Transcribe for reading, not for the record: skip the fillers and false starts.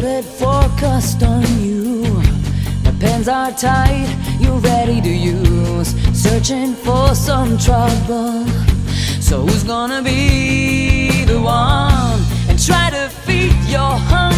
bullet focused on you. The pens are tight, you're ready to use. Searching for some trouble. So who's gonna be the one and try to feed your hunger?